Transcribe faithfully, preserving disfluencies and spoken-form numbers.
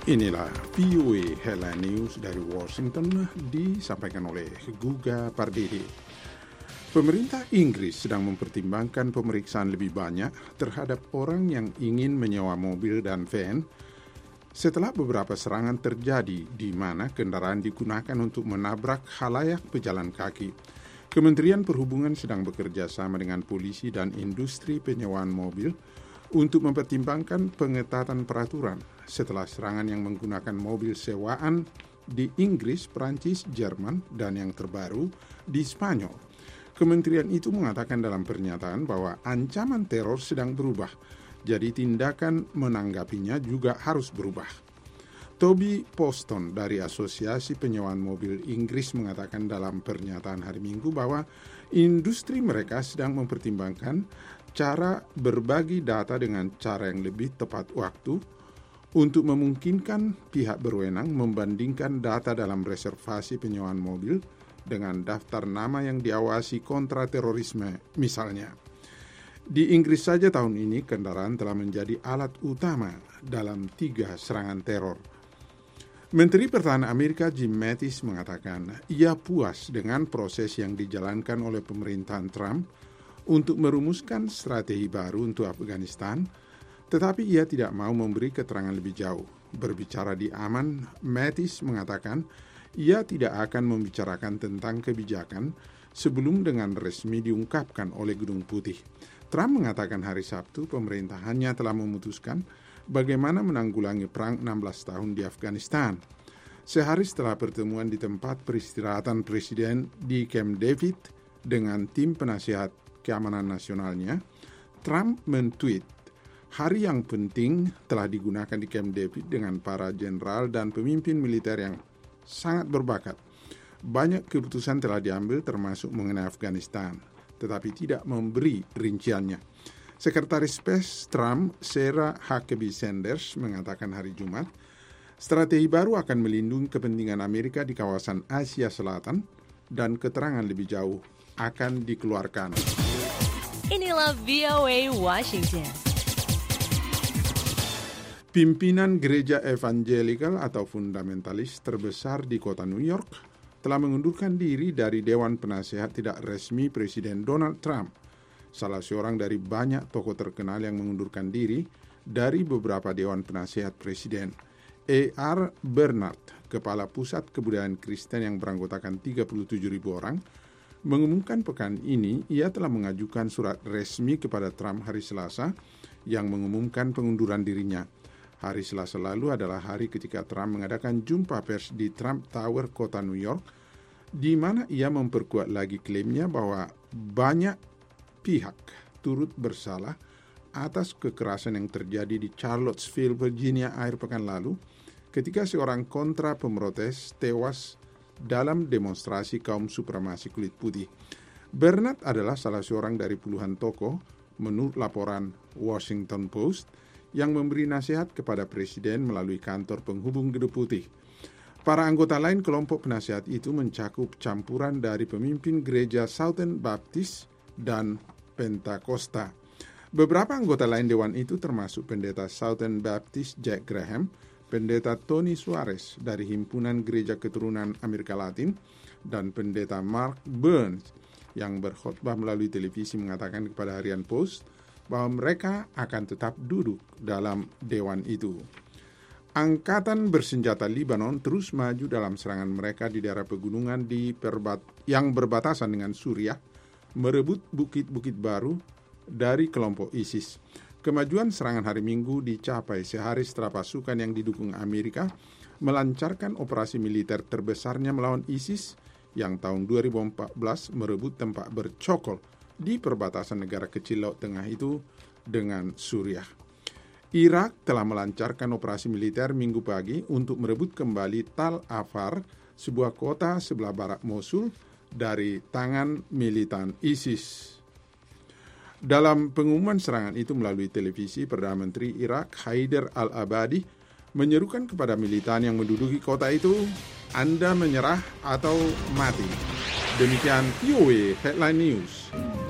Inilah V O A Headline News dari Washington disampaikan oleh Guga Pardede. Pemerintah Inggris sedang mempertimbangkan pemeriksaan lebih banyak terhadap orang yang ingin menyewa mobil dan van setelah beberapa serangan terjadi di mana kendaraan digunakan untuk menabrak khalayak pejalan kaki. Kementerian Perhubungan sedang bekerja sama dengan polisi dan industri penyewaan mobil untuk mempertimbangkan pengetatan peraturan setelah serangan yang menggunakan mobil sewaan di Inggris, Prancis, Jerman, dan yang terbaru di Spanyol. Kementerian itu mengatakan dalam pernyataan bahwa ancaman teror sedang berubah, jadi tindakan menanggapinya juga harus berubah. Toby Poston dari Asosiasi Penyewaan Mobil Inggris mengatakan dalam pernyataan hari Minggu bahwa industri mereka sedang mempertimbangkan cara berbagi data dengan cara yang lebih tepat waktu untuk memungkinkan pihak berwenang membandingkan data dalam reservasi penyewaan mobil dengan daftar nama yang diawasi kontra terorisme misalnya. Di Inggris saja tahun ini kendaraan telah menjadi alat utama dalam tiga serangan teror. Menteri Pertahanan Amerika Jim Mattis mengatakan ia puas dengan proses yang dijalankan oleh pemerintahan Trump untuk merumuskan strategi baru untuk Afghanistan, tetapi ia tidak mau memberi keterangan lebih jauh. Berbicara di Amman, Mattis mengatakan ia tidak akan membicarakan tentang kebijakan sebelum dengan resmi diungkapkan oleh Gedung Putih. Trump mengatakan hari Sabtu pemerintahannya telah memutuskan bagaimana menanggulangi perang enam belas tahun di Afghanistan. Sehari setelah pertemuan di tempat peristirahatan Presiden di Camp David dengan tim penasihat keamanan nasionalnya, Trump men-tweet, hari yang penting telah digunakan di Camp David dengan para jenderal dan pemimpin militer yang sangat berbakat. Banyak keputusan telah diambil termasuk mengenai Afghanistan, tetapi tidak memberi rinciannya. Sekretaris Pers Trump, Sarah Huckabee Sanders, mengatakan hari Jumat, strategi baru akan melindungi kepentingan Amerika di kawasan Asia Selatan dan keterangan lebih jauh akan dikeluarkan. Inilah V O A Washington. Pimpinan gereja evangelikal atau fundamentalis terbesar di kota New York telah mengundurkan diri dari Dewan Penasehat tidak resmi Presiden Donald Trump, salah seorang dari banyak tokoh terkenal yang mengundurkan diri dari beberapa Dewan Penasehat Presiden. A R Bernard, Kepala Pusat Kebudayaan Kristen yang beranggotakan tiga puluh tujuh ribu orang, mengumumkan pekan ini ia telah mengajukan surat resmi kepada Trump hari Selasa yang mengumumkan pengunduran dirinya. Hari Selasa lalu adalah hari ketika Trump mengadakan jumpa pers di Trump Tower, kota New York, di mana ia memperkuat lagi klaimnya bahwa banyak pihak turut bersalah atas kekerasan yang terjadi di Charlottesville, Virginia akhir pekan lalu, ketika seorang kontra pemrotes tewas dalam demonstrasi kaum supremasi kulit putih. Bernard adalah salah seorang dari puluhan tokoh, menurut laporan Washington Post, yang memberi nasihat kepada Presiden melalui kantor penghubung Gedung Putih. Para anggota lain kelompok penasihat itu mencakup campuran dari pemimpin gereja Southern Baptist dan Pentakosta. Beberapa anggota lain dewan itu termasuk pendeta Southern Baptist Jack Graham, pendeta Tony Suarez dari Himpunan Gereja Keturunan Amerika Latin, dan pendeta Mark Burns yang berkhotbah melalui televisi mengatakan kepada Harian Post bahwa mereka akan tetap duduk dalam dewan itu. Angkatan bersenjata Lebanon terus maju dalam serangan mereka di daerah pegunungan di perbat yang berbatasan dengan Suriah, merebut bukit-bukit baru dari kelompok ISIS. Kemajuan serangan hari Minggu dicapai sehari setelah pasukan yang didukung Amerika melancarkan operasi militer terbesarnya melawan ISIS yang tahun dua ribu empat belas merebut tempat bercokol di perbatasan negara kecil Laut Tengah itu dengan Suriah. Irak telah melancarkan operasi militer Minggu pagi untuk merebut kembali Tal Afar, sebuah kota sebelah barat Mosul, dari tangan militan ISIS. Dalam pengumuman serangan itu melalui televisi, Perdana Menteri Irak Haider al-Abadi menyerukan kepada militan yang menduduki kota itu, Anda menyerah atau mati. Demikian V O A Headline News.